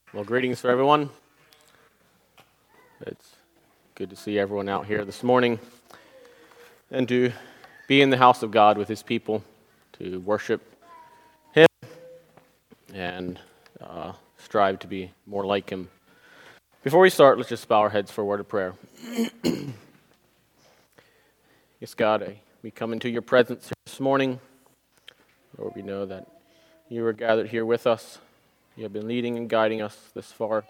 Well, greetings for everyone. It's good to see everyone out here this morning and to be in the house of God with His people, to worship Him and strive to be more like Him. Before we start, let's just bow our heads for a word of prayer. Yes, God, we come into your presence here this morning. Lord, we know that you are gathered here with us. You have been leading and guiding us this far.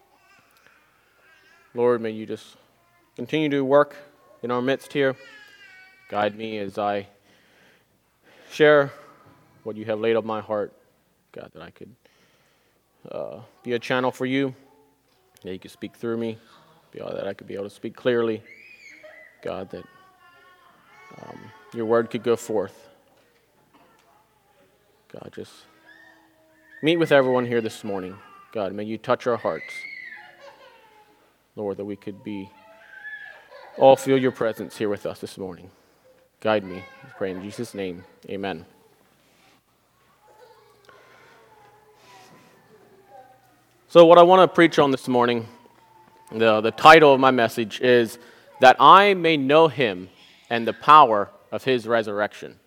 Lord, may you just continue to work in our midst here. Guide me as I share what you have laid on my heart. God, that I could be a channel for you, that you could speak through me, that I could be able to speak clearly. God, that your word could go forth. God, just meet with everyone here this morning. God, may you touch our hearts. Lord, that we could all feel your presence here with us this morning. Guide me. I pray in Jesus' name. Amen. So what I want to preach on this morning, the title of my message is that I may know him and the power of his resurrection.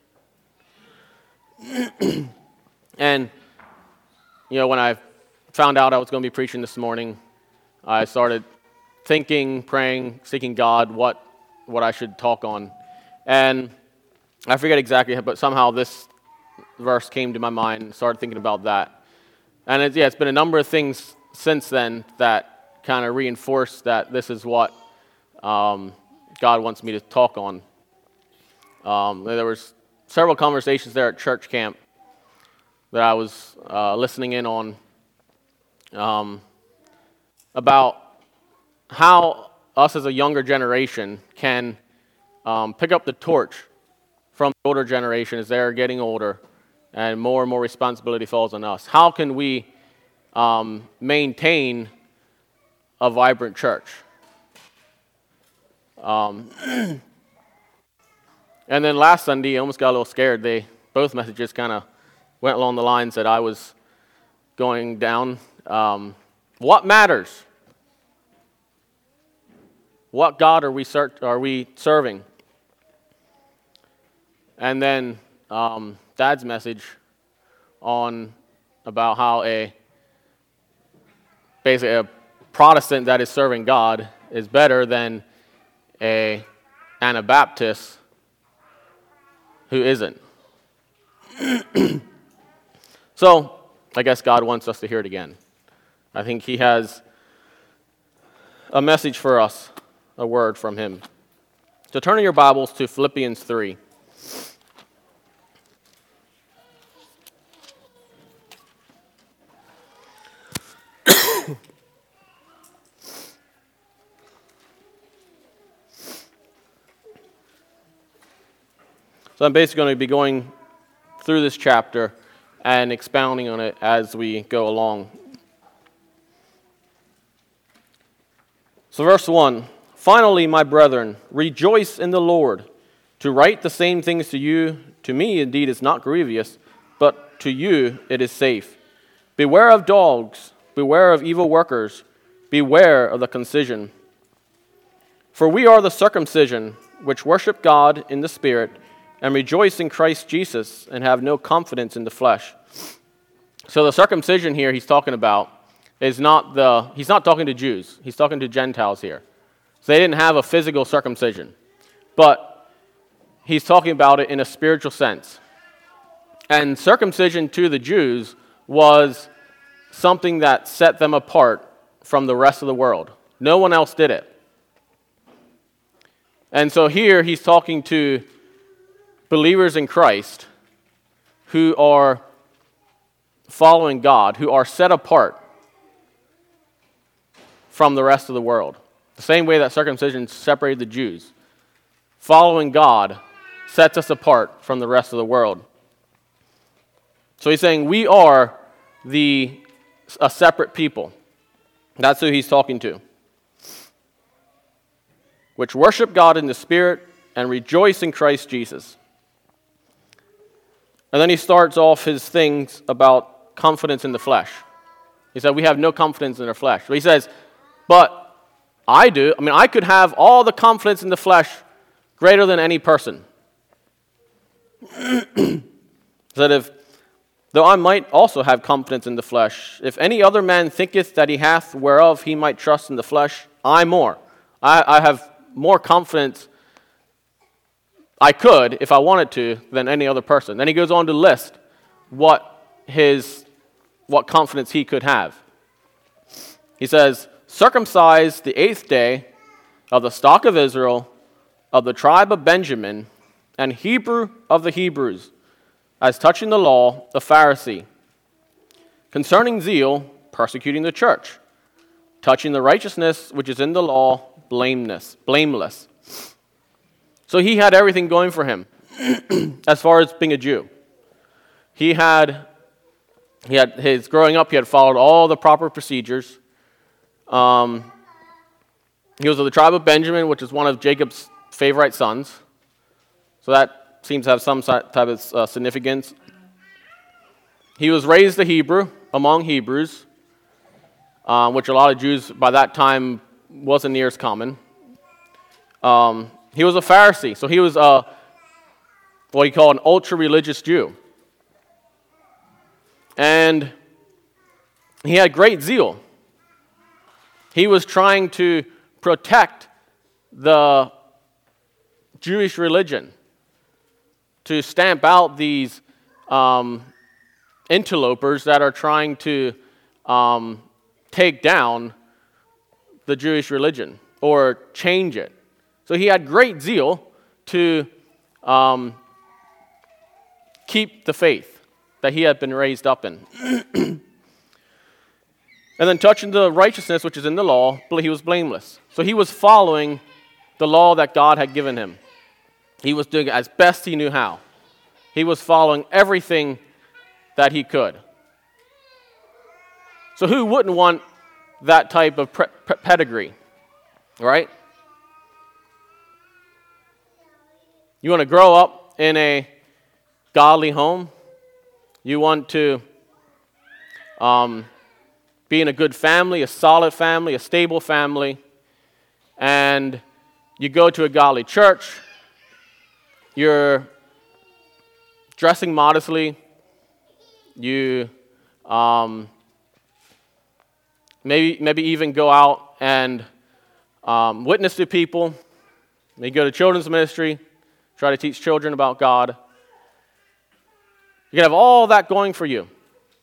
And when I found out I was going to be preaching this morning, I started thinking, praying, seeking God what I should talk on. And I forget exactly, but somehow this verse came to my mind and started thinking about that. And it's been a number of things since then that kind of reinforced that this is what God wants me to talk on. There was several conversations there at church camp that I was listening in on about how us as a younger generation can pick up the torch from the older generation as they're getting older and more responsibility falls on us. How can we maintain a vibrant church? And then last Sunday, I almost got a little scared. Both messages kind of went along the lines that I was going down. What matters? What God are we serving? And then Dad's message on about how basically a Protestant that is serving God is better than an Anabaptist who isn't. So, I guess God wants us to hear it again. I think he has a message for us, a word from him. So turn in your Bibles to Philippians 3. So I'm basically going to be going through this chapter and expounding on it as we go along. So verse 1, finally, my brethren, rejoice in the Lord. To write the same things to you, to me indeed is not grievous, but to you it is safe. Beware of dogs, beware of evil workers, beware of the concision. For we are the circumcision, which worship God in the Spirit, and rejoice in Christ Jesus, and have no confidence in the flesh. So the circumcision here he's talking about is he's not talking to Jews, he's talking to Gentiles here. So they didn't have a physical circumcision, but he's talking about it in a spiritual sense. And circumcision to the Jews was something that set them apart from the rest of the world. No one else did it. And so here he's talking to believers in Christ who are following God, who are set apart from the rest of the world. The same way that circumcision separated the Jews. Following God sets us apart from the rest of the world. So he's saying we are a separate people. That's who he's talking to. Which worship God in the Spirit and rejoice in Christ Jesus. And then he starts off his things about confidence in the flesh. He said, we have no confidence in our flesh. But he says, but I do. I mean, I could have all the confidence in the flesh greater than any person. That though I might also have confidence in the flesh, if any other man thinketh that he hath whereof he might trust in the flesh, I more. I have more confidence, I could, if I wanted to, than any other person. Then he goes on to list what confidence he could have. He says, circumcised the 8th day, of the stock of Israel, of the tribe of Benjamin, and Hebrew of the Hebrews, as touching the law, a Pharisee. Concerning zeal, persecuting the church. Touching the righteousness which is in the law, blameless. So he had everything going for him as far as being a Jew. He had his growing up, he had followed all the proper procedures. He was of the tribe of Benjamin, which is one of Jacob's favorite sons. So that seems to have some type of significance. He was raised a Hebrew among Hebrews, which a lot of Jews by that time wasn't near as common. He was a Pharisee, so he was what you call an ultra-religious Jew. And he had great zeal. He was trying to protect the Jewish religion, to stamp out these interlopers that are trying to take down the Jewish religion or change it. So he had great zeal to keep the faith that he had been raised up in. And then touching the righteousness which is in the law, he was blameless. So he was following the law that God had given him. He was doing it as best he knew how. He was following everything that he could. So who wouldn't want that type of pedigree, right? You want to grow up in a godly home. You want to be in a good family, a solid family, a stable family. And you go to a godly church. You're dressing modestly. You maybe even go out and witness to people. Maybe go to children's ministry, try to teach children about God. You can have all that going for you.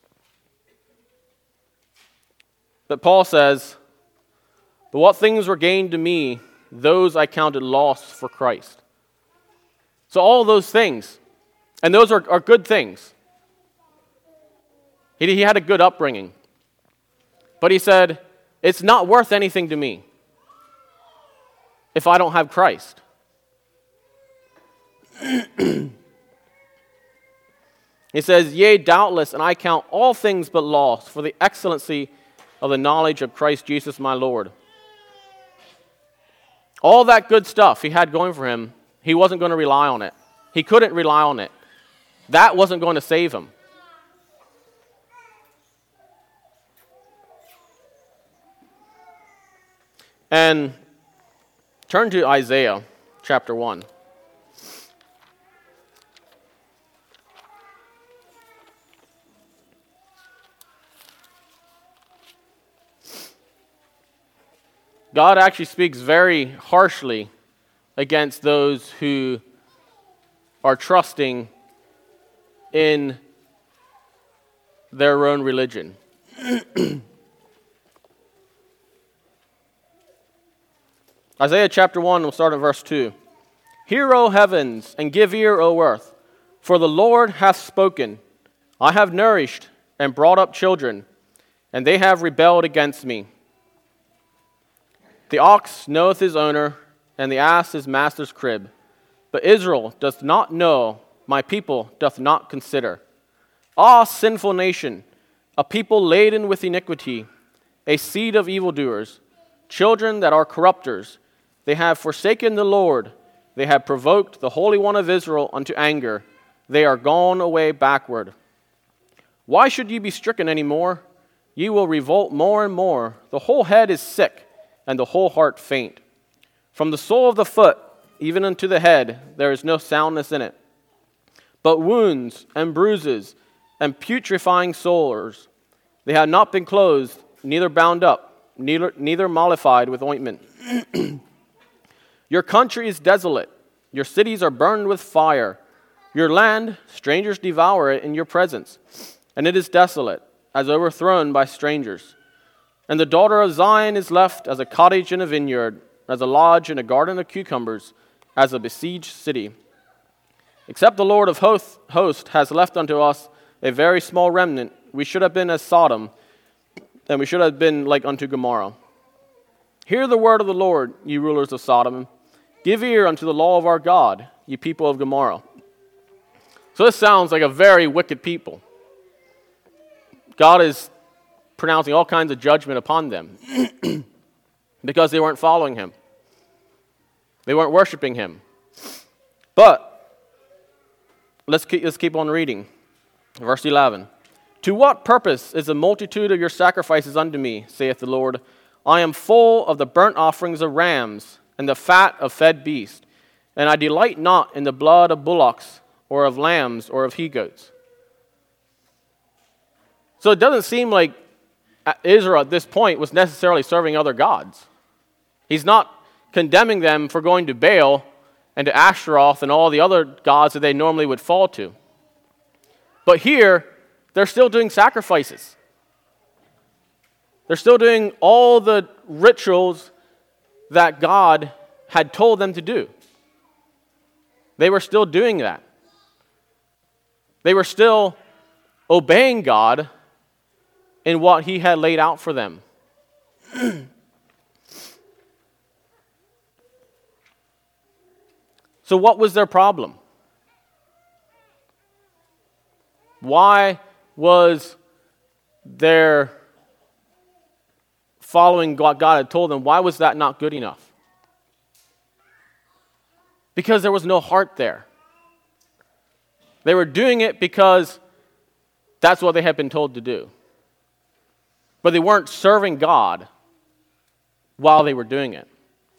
But Paul says, but what things were gained to me, those I counted loss for Christ. So all those things, and those are good things. He had a good upbringing. But he said, it's not worth anything to me if I don't have Christ. He says, yea, doubtless, and I count all things but loss for the excellency of the knowledge of Christ Jesus my Lord. All that good stuff he had going for him, he wasn't going to rely on it. He couldn't rely on it. That wasn't going to save him. And turn to Isaiah chapter 1. God actually speaks very harshly against those who are trusting in their own religion. Isaiah chapter 1, we'll start at verse 2. Hear, O heavens, and give ear, O earth, for the Lord hath spoken. I have nourished and brought up children, and they have rebelled against me. The ox knoweth his owner, and the ass his master's crib. But Israel doth not know, my people doth not consider. Ah, sinful nation, a people laden with iniquity, a seed of evildoers, children that are corrupters. They have forsaken the Lord. They have provoked the Holy One of Israel unto anger. They are gone away backward. Why should ye be stricken any more? ye will revolt more and more. The whole head is sick, and the whole heart faint. From the sole of the foot even unto the head there is no soundness in it, but wounds and bruises and putrefying sores. They had not been closed, neither bound up, neither mollified with ointment. Your country is desolate. Your cities are burned with fire. Your land, strangers devour it in your presence, and it is desolate, as overthrown by strangers. And the daughter of Zion is left as a cottage in a vineyard, as a lodge in a garden of cucumbers, as a besieged city. Except the Lord of hosts has left unto us a very small remnant, we should have been as Sodom, and we should have been like unto Gomorrah. Hear the word of the Lord, ye rulers of Sodom. Give ear unto the law of our God, ye people of Gomorrah. So this sounds like a very wicked people. God is pronouncing all kinds of judgment upon them because they weren't following him. They weren't worshiping him. But let's keep on reading. Verse 11. To what purpose is the multitude of your sacrifices unto me, saith the Lord? I am full of the burnt offerings of rams and the fat of fed beasts, and I delight not in the blood of bullocks or of lambs or of he-goats. So it doesn't seem like Israel at this point was necessarily serving other gods. He's not condemning them for going to Baal and to Ashtaroth and all the other gods that they normally would fall to. But here, they're still doing sacrifices. They're still doing all the rituals that God had told them to do. They were still doing that. They were still obeying God in what he had laid out for them. So what was their problem? Why was their following what God had told them, why was that not good enough? Because there was no heart there. They were doing it because that's what they had been told to do. But they weren't serving God while they were doing it.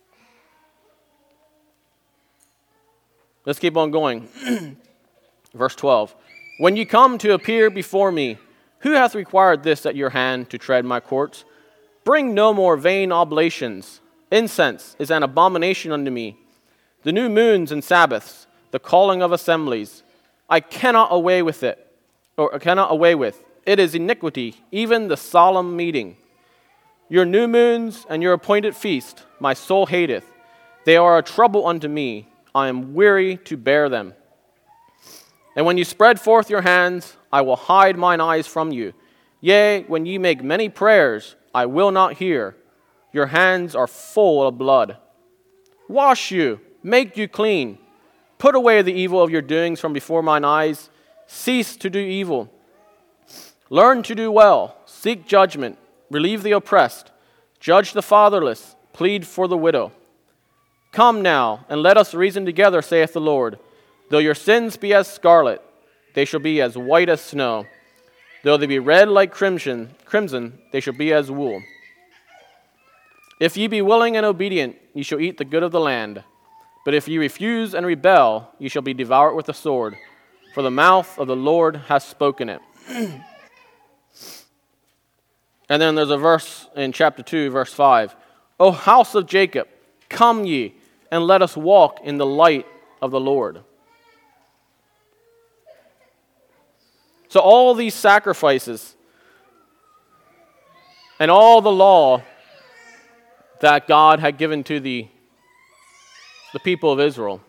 Let's keep on going. Verse 12. When you come to appear before me, who hath required this at your hand to tread my courts? Bring no more vain oblations. Incense is an abomination unto me. The new moons and Sabbaths, the calling of assemblies, I cannot away with it, or cannot away with. It is iniquity, even the solemn meeting. Your new moons and your appointed feast, my soul hateth. They are a trouble unto me. I am weary to bear them. And when you spread forth your hands, I will hide mine eyes from you. Yea, when ye make many prayers, I will not hear. Your hands are full of blood. Wash you, make you clean. Put away the evil of your doings from before mine eyes. Cease to do evil. Learn to do well. Seek judgment. Relieve the oppressed. Judge the fatherless. Plead for the widow. Come now, and let us reason together, saith the Lord. Though your sins be as scarlet, they shall be as white as snow. Though they be red like crimson, they shall be as wool. If ye be willing and obedient, ye shall eat the good of the land. But if ye refuse and rebel, ye shall be devoured with the sword. For the mouth of the Lord hath spoken it. And then there's a verse in chapter 2, verse 5. O house of Jacob, come ye, and let us walk in the light of the Lord. So all these sacrifices and all the law that God had given to the people of Israel,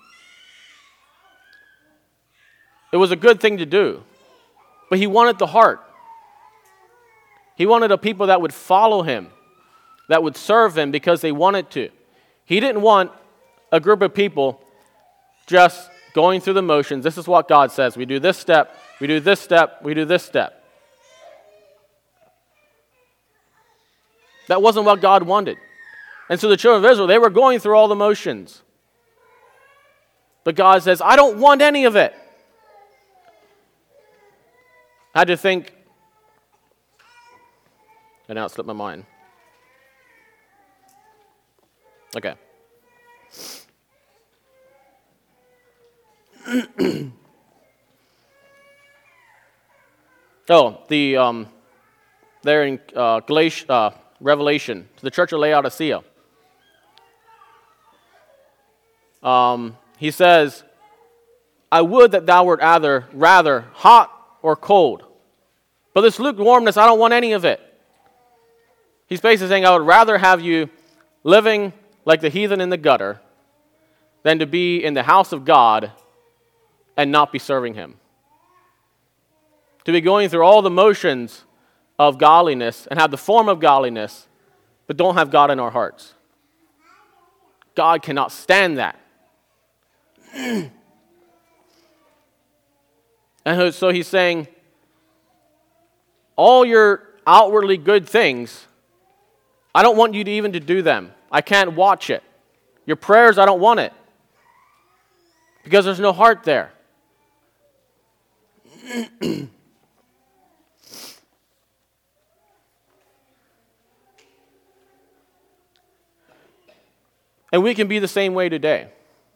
it was a good thing to do. But he wanted the heart. He wanted a people that would follow him, that would serve him because they wanted to. He didn't want a group of people just going through the motions. This is what God says. We do this step, we do this step, we do this step. That wasn't what God wanted. And so the children of Israel, they were going through all the motions. But God says, I don't want any of it. I had to think, And now it slipped my mind. Okay. There in Revelation, to the church of Laodicea. He says, I would that thou wert rather hot or cold. But this lukewarmness, I don't want any of it. He's basically saying, I would rather have you living like the heathen in the gutter than to be in the house of God and not be serving him. To be going through all the motions of godliness and have the form of godliness, but don't have God in our hearts. God cannot stand that. And so he's saying, all your outwardly good things, I don't want you to even to do them. I can't watch it. Your prayers, I don't want it. Because there's no heart there. And we can be the same way today.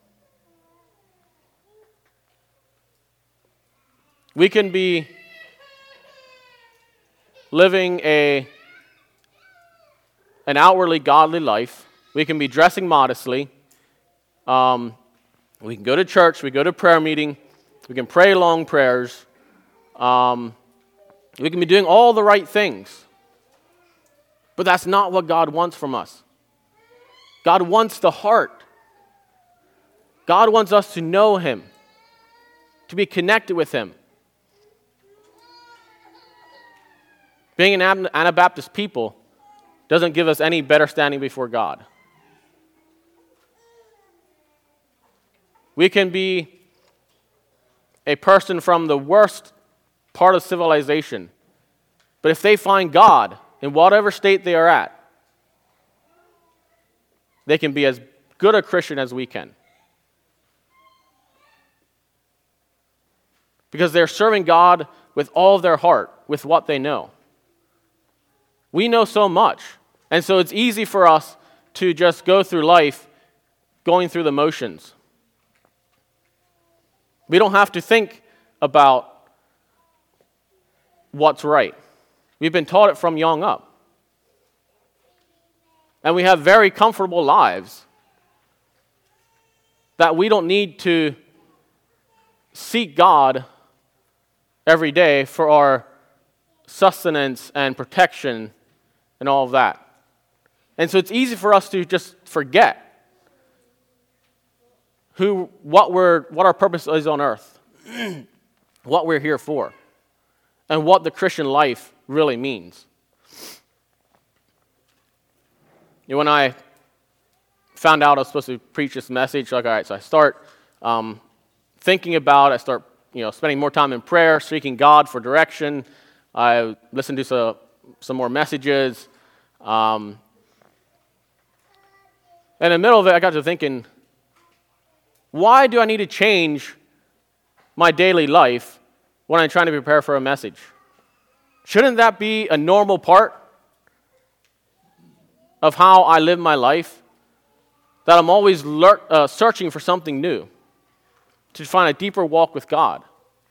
We can be living an outwardly godly life. We can be dressing modestly. We can go to church. We go to prayer meeting. We can pray long prayers. We can be doing all the right things. But that's not what God wants from us. God wants the heart. God wants us to know him, to be connected with him. Being an Anabaptist people doesn't give us any better standing before God. We can be a person from the worst part of civilization, but if they find God in whatever state they are at, they can be as good a Christian as we can. Because they're serving God with all of their heart, with what they know. We know so much, and so it's easy for us to just go through life going through the motions. We don't have to think about what's right. We've been taught it from young up. And we have very comfortable lives that we don't need to seek God every day for our sustenance and protection and all of that. And so it's easy for us to just forget what our purpose is on earth, what we're here for, and what the Christian life really means. You know, when I found out I was supposed to preach this message, like, all right, so I start thinking about it. I start, spending more time in prayer, seeking God for direction. I listened to some more messages. And in the middle of it, I got to thinking, why do I need to change my daily life when I'm trying to prepare for a message? Shouldn't that be a normal part of how I live my life? That I'm always searching for something new to find a deeper walk with God.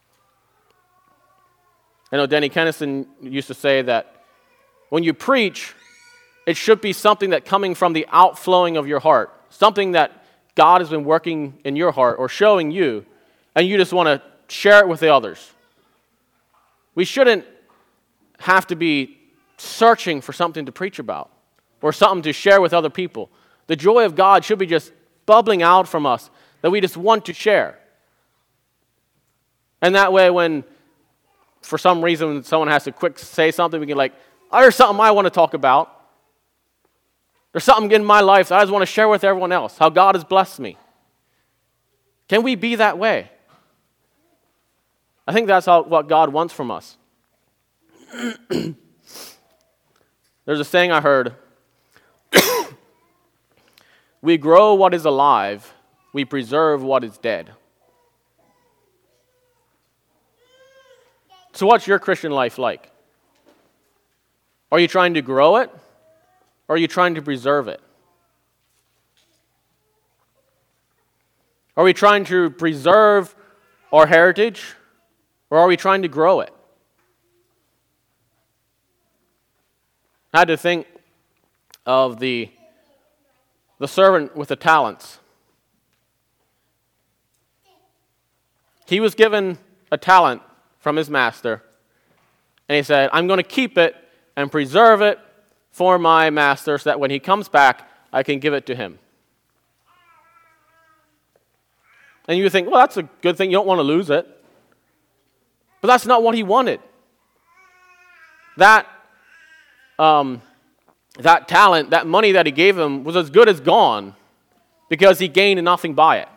I know Danny Kennison used to say that when you preach, it should be something that coming from the outflowing of your heart, something that God has been working in your heart or showing you, and you just want to share it with the others. We shouldn't have to be searching for something to preach about or something to share with other people. The joy of God should be just bubbling out from us that we just want to share. And that way when for some reason someone has to quick say something, we can there's something I want to talk about. There's something in my life that I just want to share with everyone else, how God has blessed me. Can we be that way? I think that's what God wants from us. There's a saying I heard, we grow what is alive, we preserve what is dead. So what's your Christian life like? Are you trying to grow it? Or are you trying to preserve it? Are we trying to preserve our heritage? Or are we trying to grow it? I had to think of the servant with the talents. He was given a talent from his master, and he said, I'm going to keep it and preserve it for my master so that when he comes back, I can give it to him. And you think, well, that's a good thing. You don't want to lose it. But that's not what he wanted. That talent, that money that he gave him was as good as gone because he gained nothing by it.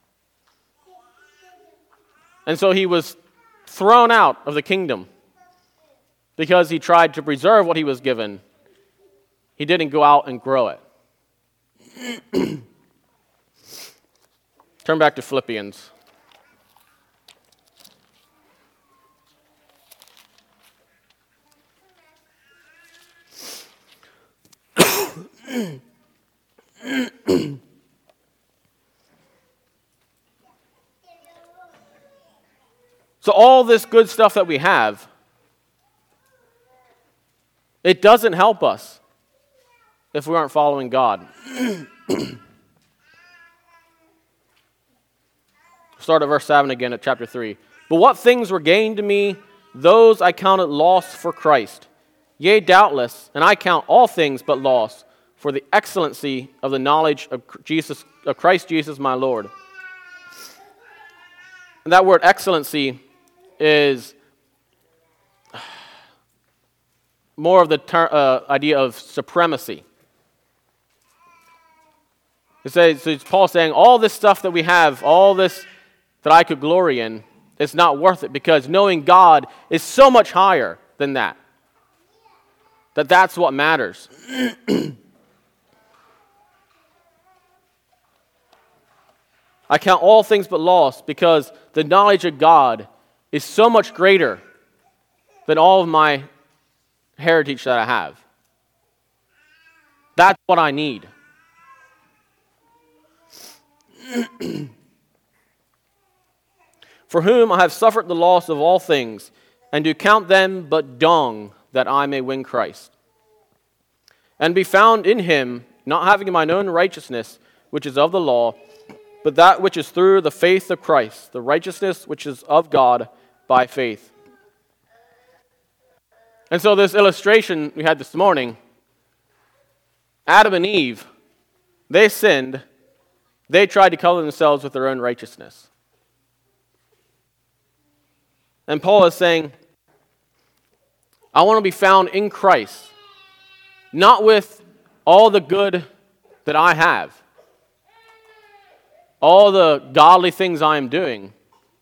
And so he was thrown out of the kingdom because he tried to preserve what he was given. He didn't go out and grow it. Turn back to Philippians. So all this good stuff that we have, it doesn't help us if we aren't following God. Start at verse 7 again at chapter 3. But what things were gained to me, those I counted loss for Christ. Yea, doubtless, and I count all things but loss for the excellency of the knowledge of Christ Jesus my Lord. And that word excellency is more of the idea of supremacy. It's Paul saying, all this stuff that we have, all this that I could glory in, it's not worth it because knowing God is so much higher than that. That's what matters. I count all things but loss because the knowledge of God is so much greater than all of my heritage that I have. That's what I need. For whom I have suffered the loss of all things, and do count them but dung, that I may win Christ, and be found in him, not having mine own righteousness, which is of the law, but that which is through the faith of Christ, the righteousness which is of God by faith. And so this illustration we had this morning, Adam and Eve, they sinned. They tried to cover themselves with their own righteousness. And Paul is saying, I want to be found in Christ, not with all the good that I have, all the godly things I am doing,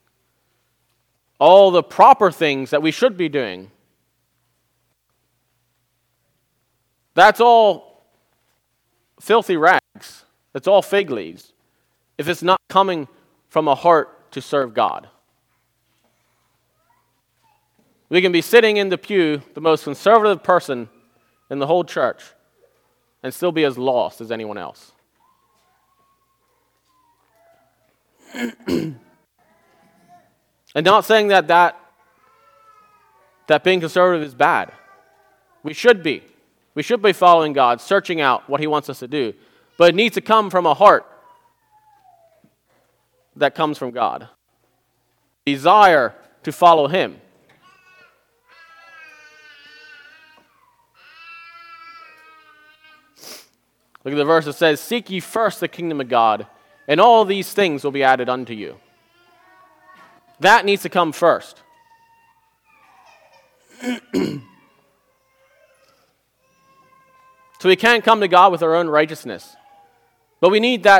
all the proper things that we should be doing. That's all filthy rags. That's all fig leaves if it's not coming from a heart to serve God. We can be sitting in the pew, the most conservative person in the whole church, and still be as lost as anyone else. And not saying that being conservative is bad. We should be. We should be following God, searching out what he wants us to do. But it needs to come from a heart that comes from God. Desire to follow him. Look at the verse that says, seek ye first the kingdom of God, and all these things will be added unto you. That needs to come first. So we can't come to God with our own righteousness. But we need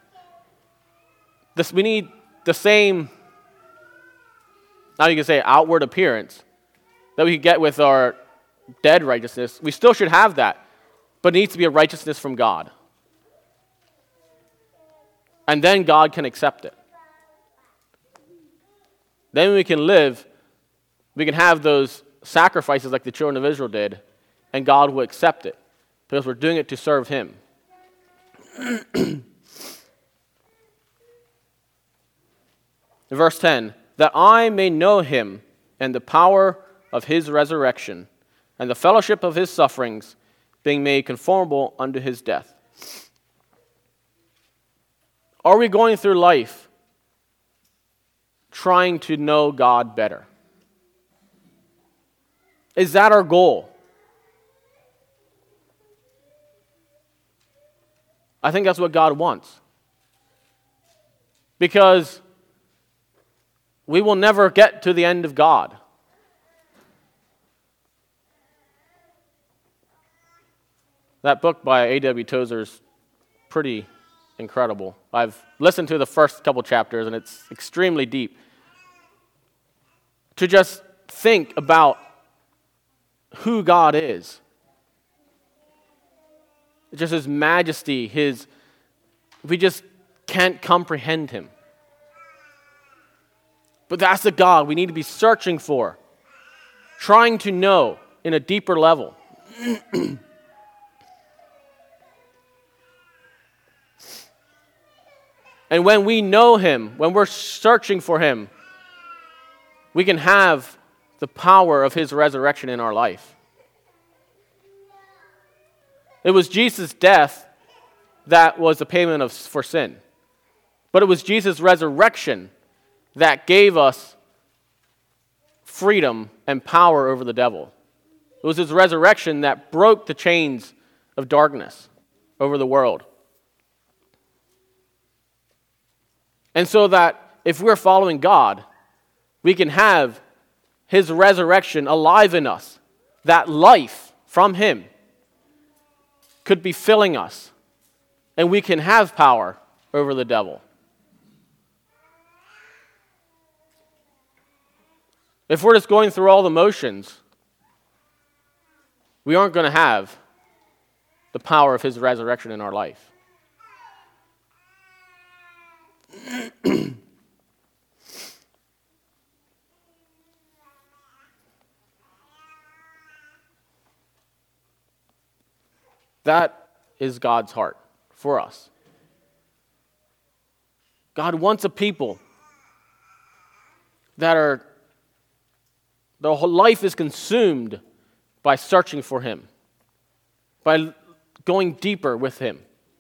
we need the same, now you can say outward appearance that we could get with our dead righteousness. We still should have that. But it needs to be a righteousness from God. And then God can accept it. Then we can live, we can have those sacrifices like the children of Israel did, and God will accept it because we're doing it to serve Him. Verse 10, that I may know Him and the power of His resurrection and the fellowship of His sufferings, being made conformable unto His death. Are we going through life trying to know God better? Is that our goal? I think that's what God wants. Because we will never get to the end of God. That book by A.W. Tozer is pretty incredible. I've listened to the first couple chapters, and it's extremely deep. To just think about who God is. Just His majesty, we just can't comprehend Him. But that's the God we need to be searching for, trying to know in a deeper level. And when we know Him, when we're searching for Him, we can have the power of His resurrection in our life. It was Jesus' death that was the payment for sin. But it was Jesus' resurrection that gave us freedom and power over the devil. It was His resurrection that broke the chains of darkness over the world. And so that if we're following God, we can have His resurrection alive in us. That life from Him could be filling us, and we can have power over the devil. If we're just going through all the motions, we aren't going to have the power of His resurrection in our life. That is God's heart for us. God wants a people that their whole life is consumed by searching for Him, by going deeper with Him.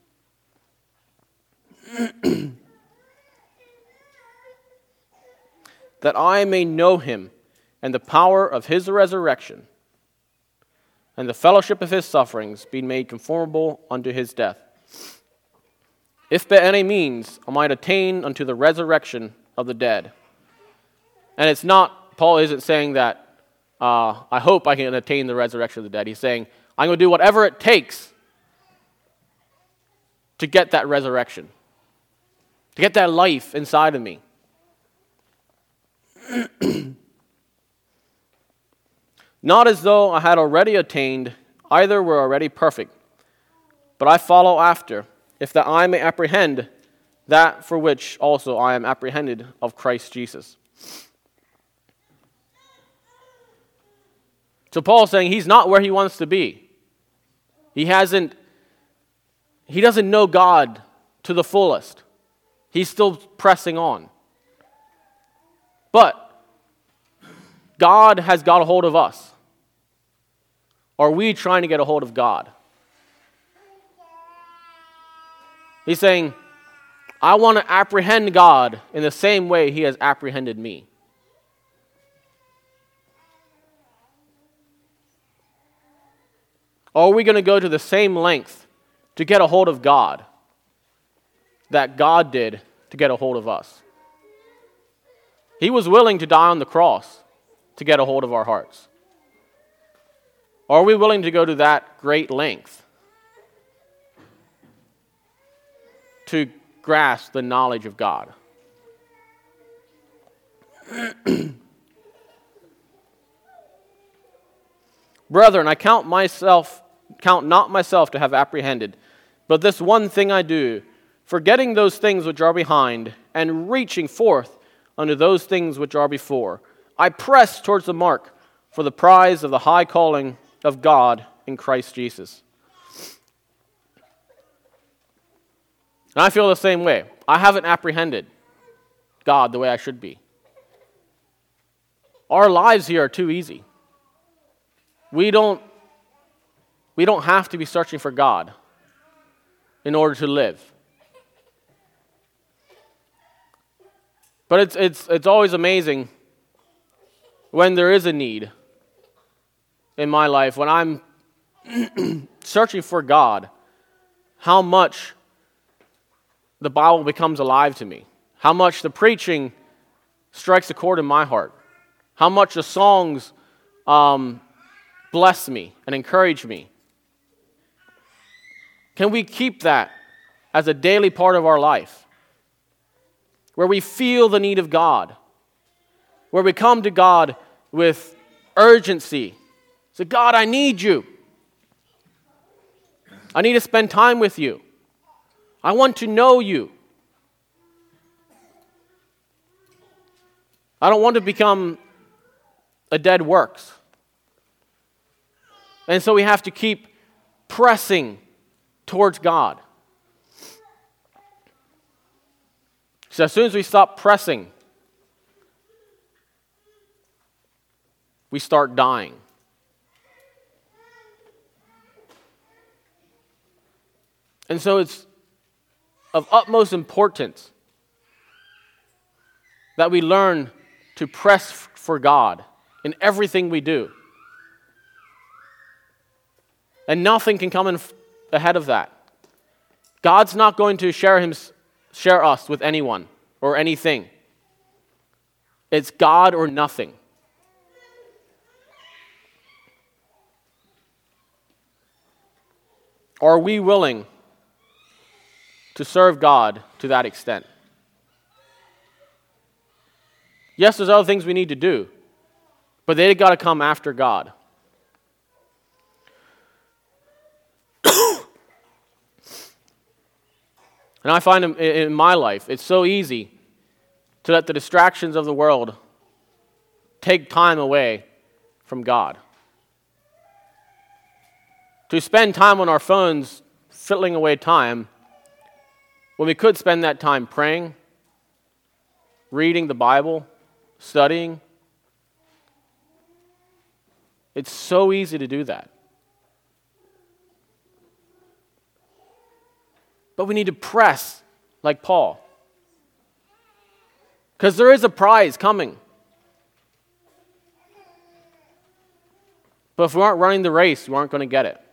That I may know Him and the power of His resurrection and the fellowship of His sufferings, being made conformable unto His death. If by any means I might attain unto the resurrection of the dead. And it's not, Paul isn't saying that, I hope I can attain the resurrection of the dead. He's saying, I'm going to do whatever it takes to get that resurrection, to get that life inside of me. Not as though I had already attained, either were already perfect, but I follow after, if that I may apprehend that for which also I am apprehended of Christ Jesus. So Paul's saying he's not where he wants to be. He doesn't know God to the fullest. He's still pressing on. But God has got a hold of us. Are we trying to get a hold of God? He's saying, I want to apprehend God in the same way He has apprehended me. Or are we going to go to the same length to get a hold of God that God did to get a hold of us? He was willing to die on the cross to get a hold of our hearts. Are we willing to go to that great length to grasp the knowledge of God? Brethren, I count not myself to have apprehended, but this one thing I do, forgetting those things which are behind, and reaching forth unto those things which are before, I press towards the mark for the prize of the high calling of God in Christ Jesus. And I feel the same way. I haven't apprehended God the way I should be. Our lives here are too easy. We don't have to be searching for God in order to live. But it's always amazing when there is a need in my life, when I'm searching for God, how much the Bible becomes alive to me, how much the preaching strikes a chord in my heart, how much the songs bless me and encourage me. Can we keep that as a daily part of our life, where we feel the need of God, where we come to God with urgency? Say, God, I need you. I need to spend time with you. I want to know you. I don't want to become a dead works. And so we have to keep pressing towards God. So as soon as we stop pressing, we start dying. And so it's of utmost importance that we learn to press for God in everything we do. And nothing can come ahead of that. God's not going to share us with anyone or anything. It's God or nothing. Are we willing to serve God to that extent? Yes, there's other things we need to do, but they've got to come after God. And I find in my life, it's so easy to let the distractions of the world take time away from God. To spend time on our phones fiddling away time when we could spend that time praying, reading the Bible, studying. It's so easy to do that. But we need to press like Paul. Because there is a prize coming. But if we aren't running the race, we aren't going to get it.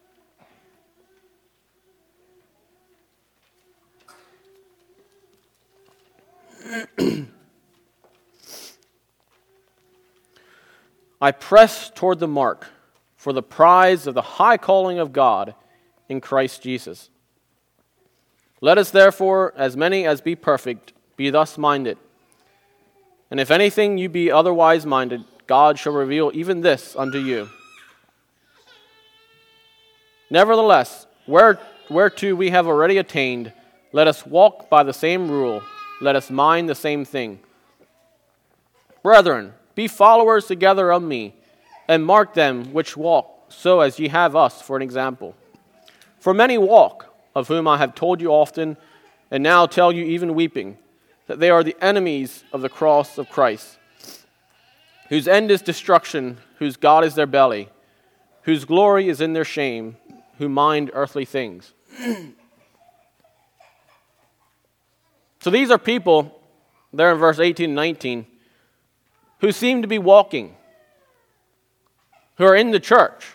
I press toward the mark for the prize of the high calling of God in Christ Jesus. Let us therefore, as many as be perfect, be thus minded. And if anything you be otherwise minded, God shall reveal even this unto you. Nevertheless, whereto we have already attained, let us walk by the same rule, let us mind the same thing. Brethren, be followers together of me, and mark them which walk, so as ye have us for an example. For many walk, of whom I have told you often, and now tell you even weeping, that they are the enemies of the cross of Christ, whose end is destruction, whose God is their belly, whose glory is in their shame, who mind earthly things. So these are people, there in verse 18 and 19, who seem to be walking, who are in the church,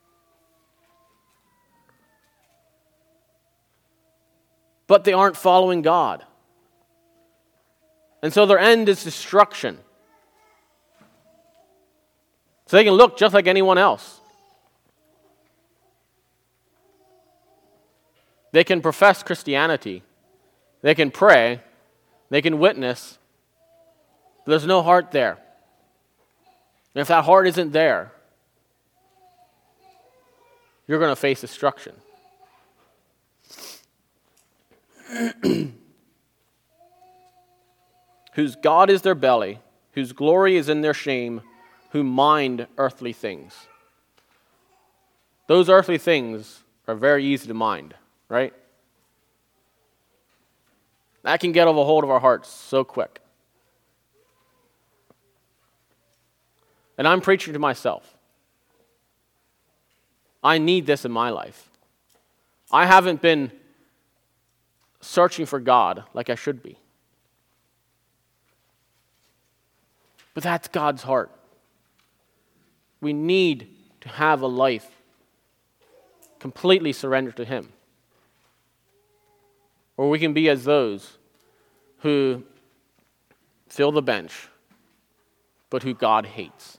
but they aren't following God. And so their end is destruction. So they can look just like anyone else. They can profess Christianity. They can pray. They can witness. But there's no heart there. And if that heart isn't there, you're going to face destruction. Whose God is their belly, whose glory is in their shame, who mind earthly things. those earthly things are very easy to mind, right? That can get a hold of our hearts so quick. And I'm preaching to myself. I need this in my life. I haven't been searching for God like I should be. But that's God's heart. We need to have a life completely surrendered to Him. Or we can be as those who fill the bench, but who God hates.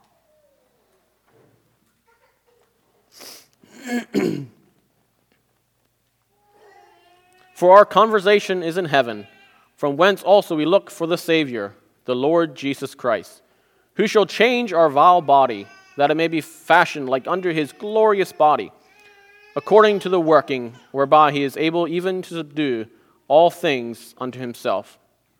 For our conversation is in heaven, from whence also we look for the Savior, the Lord Jesus Christ, who shall change our vile body, that it may be fashioned like unto His glorious body, according to the working whereby He is able even to subdue all things unto Himself.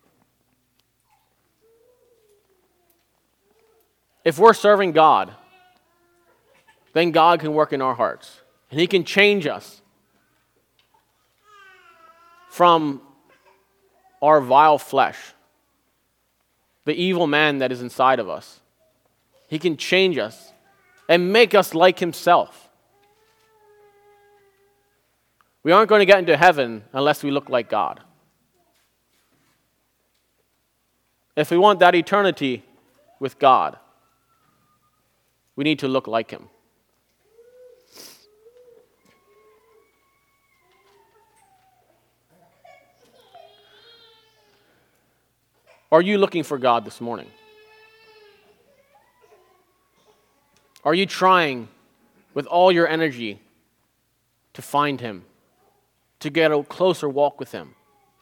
If we're serving God, then God can work in our hearts, and He can change us from our vile flesh, the evil man that is inside of us. He can change us and make us like Himself. We aren't going to get into heaven unless we look like God. If we want that eternity with God, we need to look like Him. Are you looking for God this morning? Are you trying with all your energy to find Him, to get a closer walk with Him?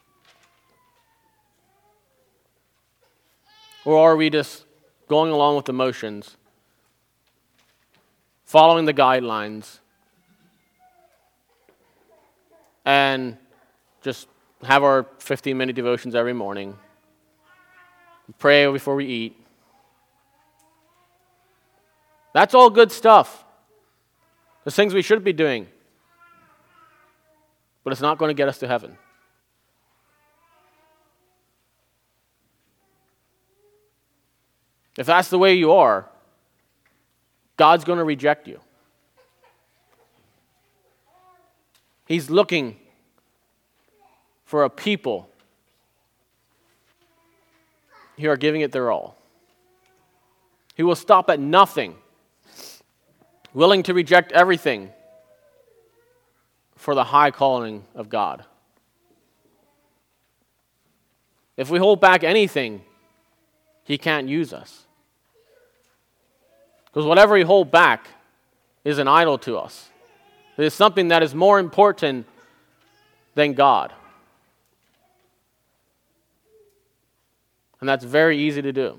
Or are we just going along with the motions, following the guidelines, and just have our 15-minute devotions every morning, pray before we eat? That's all good stuff. There's things we should be doing. But it's not going to get us to heaven. If that's the way you are, God's going to reject you. He's looking for a people who are giving it their all. He will stop at nothing, willing to reject everything for the high calling of God. If we hold back anything, He can't use us. Because whatever we hold back is an idol to us. It is something that is more important than God. And that's very easy to do.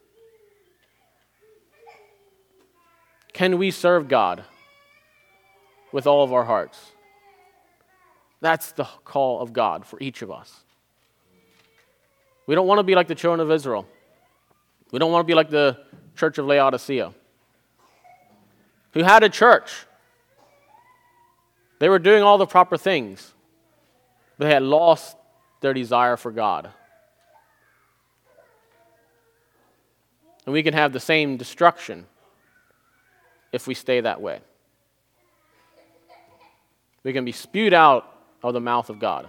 Can we serve God with all of our hearts? That's the call of God for each of us. We don't want to be like the children of Israel. We don't want to be like the church of Laodicea, who had a church. They were doing all the proper things, but they had lost their desire for God. And we can have the same destruction if we stay that way. We can be spewed out of the mouth of God.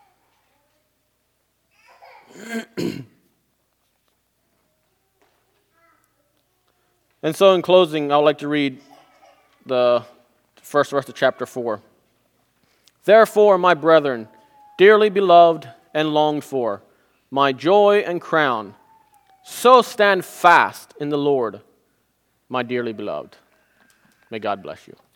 And so in closing, I would like to read the first verse of chapter 4. Therefore, my brethren, dearly beloved and longed for, my joy and crown, so stand fast in the Lord, my dearly beloved. May God bless you.